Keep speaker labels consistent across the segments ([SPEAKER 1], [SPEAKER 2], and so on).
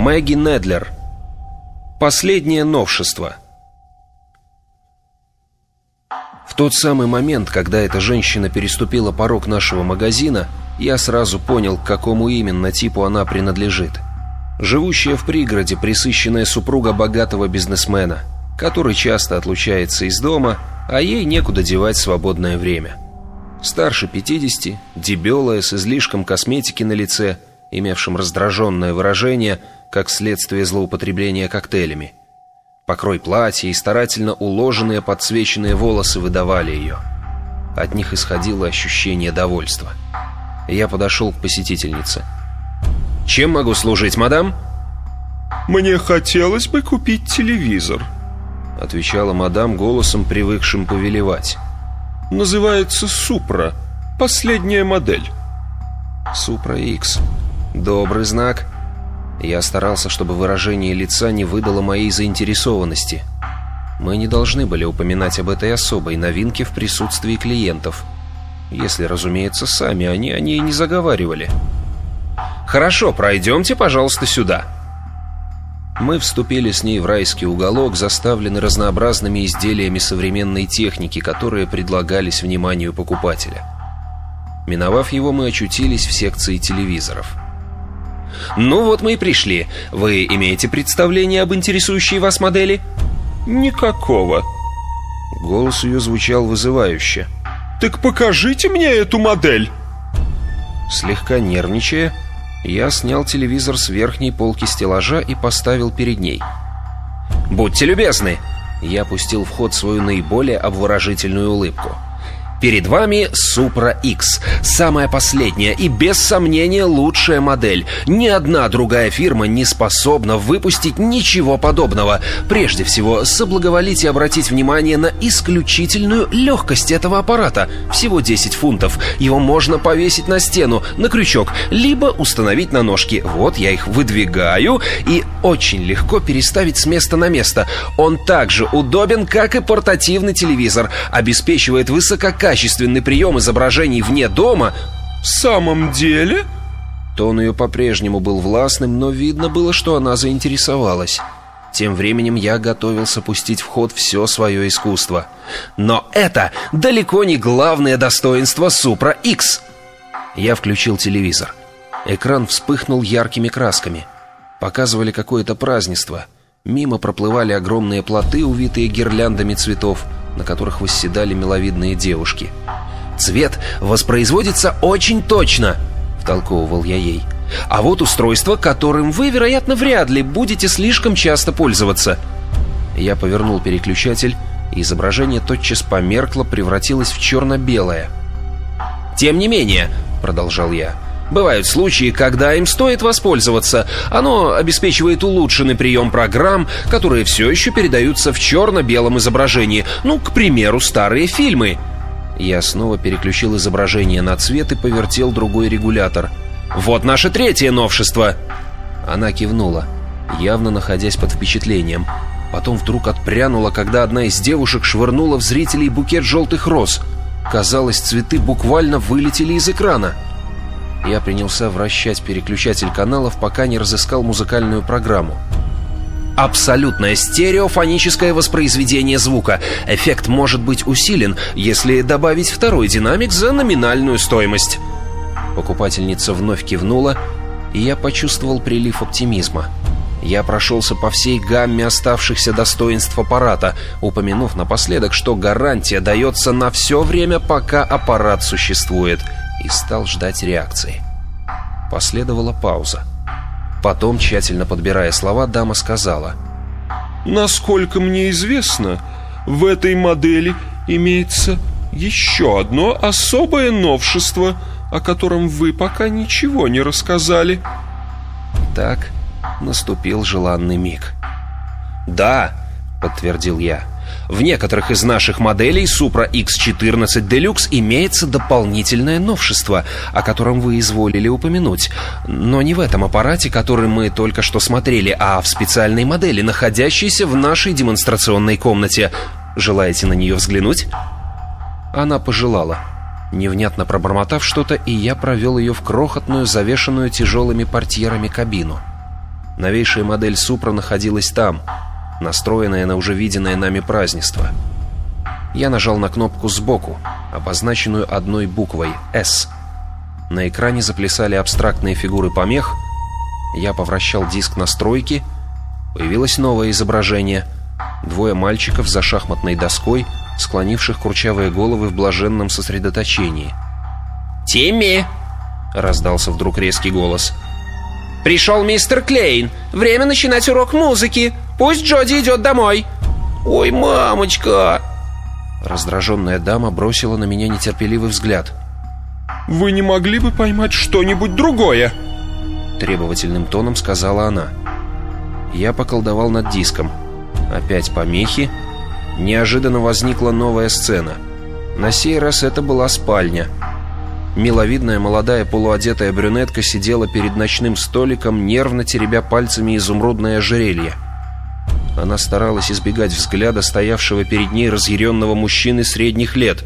[SPEAKER 1] Мэгги Недлер. Последнее новшество. В тот самый момент, когда эта женщина переступила порог нашего магазина, я сразу понял, к какому именно типу она принадлежит. Живущая в пригороде пресыщенная супруга богатого бизнесмена, который часто отлучается из дома, а ей некуда девать свободное время. Старше 50, дебелая, с излишком косметики на лице, имевшим раздраженное выражение, как следствие злоупотребления коктейлями. Покрой платья и старательно уложенные подсвеченные волосы выдавали ее. От них исходило ощущение довольства. Я подошел к посетительнице. «Чем могу служить, мадам?»
[SPEAKER 2] «Мне хотелось бы купить телевизор»,
[SPEAKER 1] — отвечала мадам голосом, привыкшим повелевать.
[SPEAKER 2] «Называется Супра. Последняя модель».
[SPEAKER 1] Супра X. Добрый знак. Я старался, чтобы выражение лица не выдало моей заинтересованности. Мы не должны были упоминать об этой особой новинке в присутствии клиентов. Если, разумеется, сами они о ней не заговаривали. «Хорошо, пройдемте, пожалуйста, сюда». Мы вступили с ней в райский уголок, заставленный разнообразными изделиями современной техники, которые предлагались вниманию покупателя. Миновав его, мы очутились в секции телевизоров. «Ну вот мы и пришли. Вы имеете представление об интересующей вас модели?»
[SPEAKER 2] «Никакого».
[SPEAKER 1] Голос ее звучал вызывающе.
[SPEAKER 2] «Так покажите мне эту модель!»
[SPEAKER 1] Слегка нервничая, я снял телевизор с верхней полки стеллажа и поставил перед ней. «Будьте любезны!» Я пустил в ход свою наиболее обворожительную улыбку. «Перед вами Supra X. Самая последняя и, без сомнения, лучшая модель. Ни одна другая фирма не способна выпустить ничего подобного. Прежде всего, соблаговолите обратить внимание на исключительную легкость этого аппарата. Всего 10 фунтов. Его можно повесить на стену, на крючок, либо установить на ножки. Вот я их выдвигаю, и очень легко переставить с места на место. Он так же удобен, как и портативный телевизор. Обеспечивает высококачественный прием изображений вне дома».
[SPEAKER 2] «В самом деле?»
[SPEAKER 1] Тон ее по-прежнему был властным, но видно было, что она заинтересовалась. Тем временем я готовился пустить в ход все свое искусство. «Но это далеко не главное достоинство Supra X». Я включил телевизор. Экран вспыхнул яркими красками. Показывали какое-то празднество. Мимо проплывали огромные плоты, увитые гирляндами цветов, на которых восседали миловидные девушки. «Цвет воспроизводится очень точно», — втолковывал я ей. «А вот устройство, которым вы, вероятно, вряд ли будете слишком часто пользоваться». Я повернул переключатель, и изображение тотчас померкло, превратилось в черно-белое. «Тем не менее», — продолжал я, — «бывают случаи, когда им стоит воспользоваться. Оно обеспечивает улучшенный прием программ, которые все еще передаются в черно-белом изображении. Ну, к примеру, старые фильмы». Я снова переключил изображение на цвет и повертел другой регулятор. «Вот наше третье новшество!» Она кивнула, явно находясь под впечатлением. Потом вдруг отпрянула, когда одна из девушек швырнула в зрителей букет желтых роз. Казалось, цветы буквально вылетели из экрана. Я принялся вращать переключатель каналов, пока не разыскал музыкальную программу. Абсолютное стереофоническое воспроизведение звука. Эффект может быть усилен, если добавить второй динамик за номинальную стоимость. Покупательница вновь кивнула, и я почувствовал прилив оптимизма. Я прошелся по всей гамме оставшихся достоинств аппарата, упомянув напоследок, что гарантия дается на все время, пока аппарат существует, и стал ждать реакции. Последовала пауза. Потом, тщательно подбирая слова, дама сказала:
[SPEAKER 2] «Насколько мне известно, в этой модели имеется еще одно особое новшество, о котором вы пока ничего не рассказали».
[SPEAKER 1] Так наступил желанный миг. «Да», — подтвердил я, — «в некоторых из наших моделей Supra X14 Deluxe имеется дополнительное новшество, о котором вы изволили упомянуть. Но не в этом аппарате, который мы только что смотрели, а в специальной модели, находящейся в нашей демонстрационной комнате. Желаете на нее взглянуть?» Она пожелала, невнятно пробормотав что-то, и я провел ее в крохотную, завешенную тяжелыми портьерами кабину. Новейшая модель Супра находилась там, настроенная на уже виденное нами празднество. Я нажал на кнопку сбоку, обозначенную одной буквой «С». На экране заплясали абстрактные фигуры помех. Я повращал диск настройки. Появилось новое изображение. Двое мальчиков за шахматной доской, склонивших курчавые головы в блаженном сосредоточении.
[SPEAKER 3] «Тимми!» — раздался вдруг резкий голос. «Пришел мистер Клейн. Время начинать урок музыки. Пусть Джоди идет домой». «Ой, мамочка!»
[SPEAKER 1] Раздраженная дама бросила на меня нетерпеливый взгляд.
[SPEAKER 2] «Вы не могли бы поймать что-нибудь другое?»
[SPEAKER 1] Требовательным тоном сказала она. Я поколдовал над диском. Опять помехи. Неожиданно возникла новая сцена. На сей раз это была спальня. Миловидная молодая полуодетая брюнетка сидела перед ночным столиком, нервно теребя пальцами изумрудное ожерелье. Она старалась избегать взгляда стоявшего перед ней разъяренного мужчины средних лет.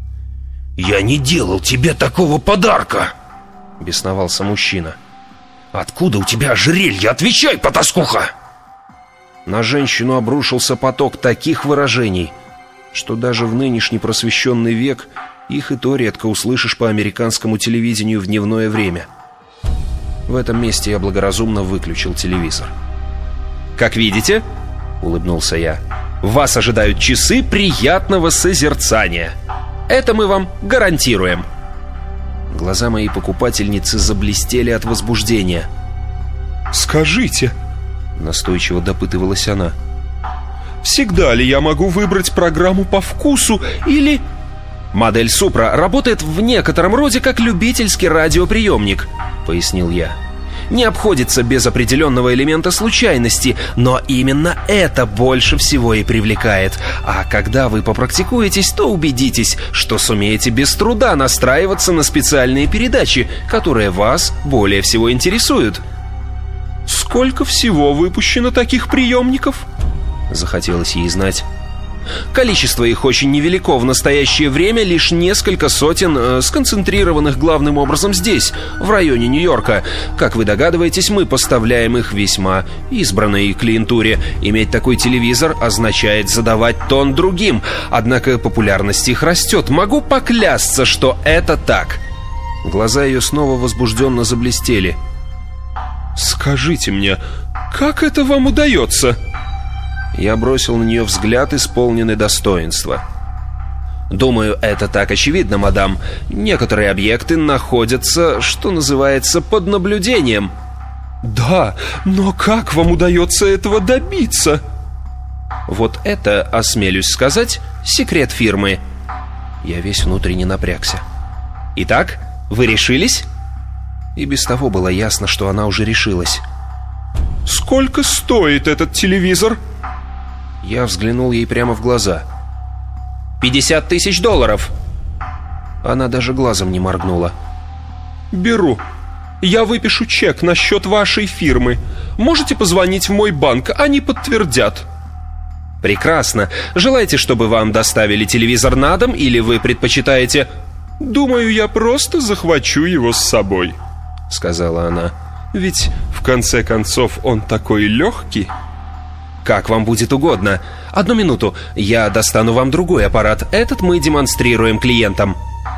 [SPEAKER 4] «Я не делал тебе такого подарка!»
[SPEAKER 1] — бесновался мужчина.
[SPEAKER 4] «Откуда у тебя ожерелье? Отвечай, потаскуха!»
[SPEAKER 1] На женщину обрушился поток таких выражений, что даже в нынешний просвещенный век их и то редко услышишь по американскому телевидению в дневное время. В этом месте я благоразумно выключил телевизор.
[SPEAKER 3] «Как видите, — улыбнулся я, — вас ожидают часы приятного созерцания. Это мы вам гарантируем».
[SPEAKER 1] Глаза моей покупательницы заблестели от возбуждения.
[SPEAKER 2] «Скажите, — настойчиво допытывалась она, — всегда ли я могу выбрать программу по вкусу или...»
[SPEAKER 3] «Модель Супра работает в некотором роде как любительский радиоприемник», — пояснил я. «Не обходится без определенного элемента случайности, но именно это больше всего и привлекает. А когда вы попрактикуетесь, то убедитесь, что сумеете без труда настраиваться на специальные передачи, которые вас более всего интересуют».
[SPEAKER 2] «Сколько всего выпущено таких приемников?»
[SPEAKER 1] — захотелось ей знать.
[SPEAKER 3] Количество их очень невелико в настоящее время, лишь несколько сотен, сконцентрированных главным образом здесь, в районе Нью-Йорка. Как вы догадываетесь, мы поставляем их весьма избранной клиентуре. Иметь такой телевизор означает задавать тон другим, однако популярность их растет. Могу поклясться, что это так».
[SPEAKER 1] Глаза ее снова возбужденно заблестели.
[SPEAKER 2] «Скажите мне, как это вам удается?»
[SPEAKER 1] Я бросил на нее взгляд, исполненный достоинства.
[SPEAKER 3] «Думаю, это так очевидно, мадам. Некоторые объекты находятся, что называется, под наблюдением».
[SPEAKER 2] «Да, но как вам удается этого добиться?»
[SPEAKER 3] «Вот это, осмелюсь сказать, секрет фирмы».
[SPEAKER 1] Я весь внутренне напрягся.
[SPEAKER 3] «Итак, вы решились?»
[SPEAKER 1] И без того было ясно, что она уже решилась.
[SPEAKER 2] «Сколько стоит этот телевизор?»
[SPEAKER 1] Я взглянул ей прямо в глаза.
[SPEAKER 3] $50 000.
[SPEAKER 1] Она даже глазом не моргнула.
[SPEAKER 2] «Беру. Я выпишу чек на счет вашей фирмы. Можете позвонить в мой банк, они подтвердят».
[SPEAKER 3] «Прекрасно. Желаете, чтобы вам доставили телевизор на дом, или вы предпочитаете...»
[SPEAKER 2] «Думаю, я просто захвачу его с собой», — сказала она. «Ведь, в конце концов, он такой легкий».
[SPEAKER 3] «Как вам будет угодно. Одну минуту, я достану вам другой аппарат. Этот мы демонстрируем клиентам».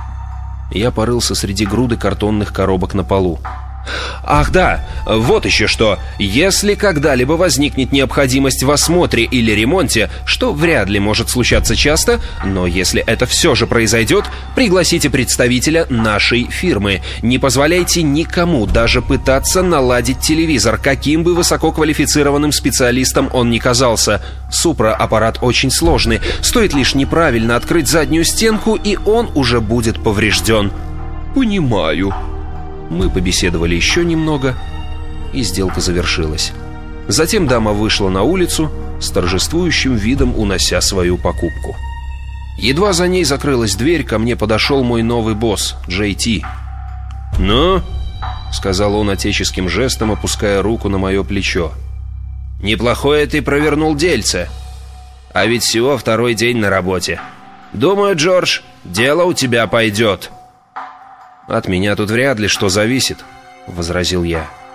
[SPEAKER 1] Я порылся среди груды картонных коробок на полу.
[SPEAKER 3] «Ах да, вот еще что. Если когда-либо возникнет необходимость в осмотре или ремонте, что вряд ли может случаться часто, но если это все же произойдет, пригласите представителя нашей фирмы. Не позволяйте никому даже пытаться наладить телевизор, каким бы высококвалифицированным специалистом он ни казался. Супра аппарат очень сложный. Стоит лишь неправильно открыть заднюю стенку, и он уже будет поврежден».
[SPEAKER 2] «Понимаю».
[SPEAKER 1] Мы побеседовали еще немного, и сделка завершилась. Затем дама вышла на улицу, с торжествующим видом унося свою покупку. Едва за ней закрылась дверь, ко мне подошел мой новый босс, Джей Ти.
[SPEAKER 3] «Ну?»
[SPEAKER 1] — сказал он отеческим жестом, опуская руку на мое плечо.
[SPEAKER 3] «Неплохое ты провернул дельце. А ведь всего второй день на работе. Думаю, Джордж, дело у тебя пойдет».
[SPEAKER 1] «От меня тут вряд ли что зависит», — возразил я.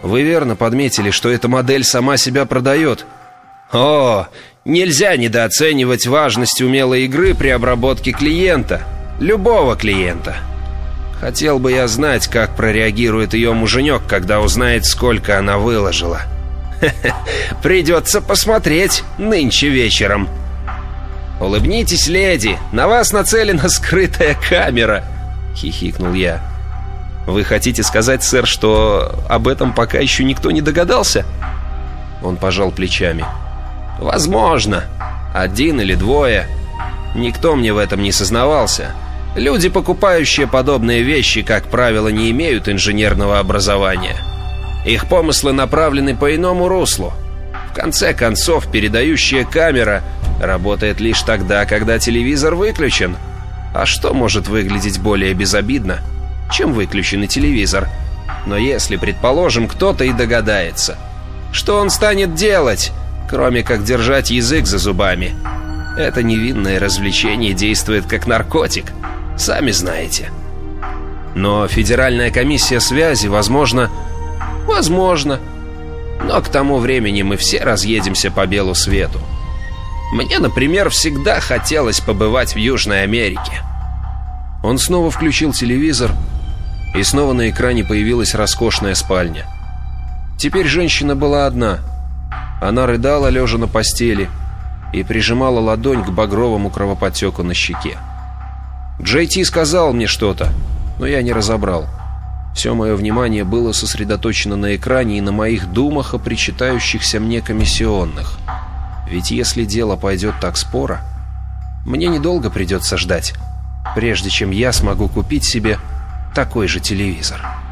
[SPEAKER 1] Вы верно подметили, что эта модель сама себя продает. О, нельзя недооценивать важность умелой игры при обработке клиента. Любого клиента. Хотел бы я знать, как прореагирует ее муженек, когда узнает, сколько она выложила. Придется посмотреть нынче вечером. «Улыбнитесь, леди, на вас нацелена скрытая камера», — хихикнул я. «Вы хотите сказать, сэр, что об этом пока еще никто не догадался?» Он пожал плечами. «Возможно. 1 или 2. Никто мне в этом не сознавался. Люди, покупающие подобные вещи, как правило, не имеют инженерного образования. Их помыслы направлены по иному руслу. В конце концов, передающая камера работает лишь тогда, когда телевизор выключен. А что может выглядеть более безобидно, чем выключенный телевизор? Но если, предположим, кто-то и догадается, что он станет делать, кроме как держать язык за зубами? Это невинное развлечение действует как наркотик, сами знаете. Но Федеральная комиссия связи, возможно... Но к тому времени мы все разъедемся по белу свету. Мне, например, всегда хотелось побывать в Южной Америке». Он снова включил телевизор, и снова на экране появилась роскошная спальня. Теперь женщина была одна. Она рыдала, лежа на постели, и прижимала ладонь к багровому кровоподтеку на щеке. Джей Ти сказал мне что-то, но я не разобрал. Все мое внимание было сосредоточено на экране и на моих думах о причитающихся мне комиссионных. Ведь если дело пойдет так споро, мне недолго придется ждать, прежде чем я смогу купить себе такой же телевизор.